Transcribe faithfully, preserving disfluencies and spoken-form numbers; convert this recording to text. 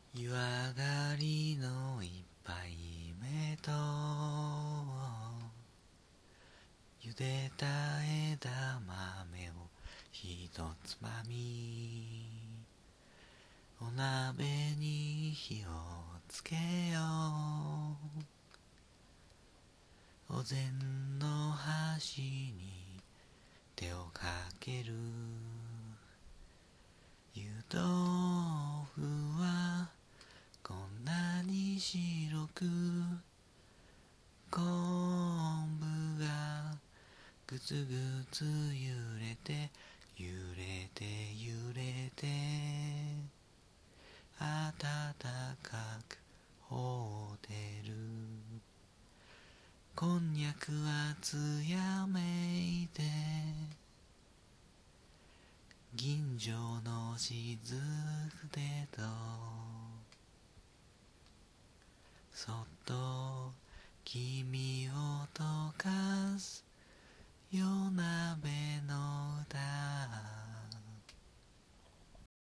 湯上がりの一杯目と茹でた枝豆をひとつまみ、お鍋に火をつけよう。お膳の端に手をかける。湯豆腐はこんなに白く、昆布がぐつぐつ揺れて揺れて揺れて暖かくほうてる。こんにゃくはつやめいて銀城の雫でとそっと君を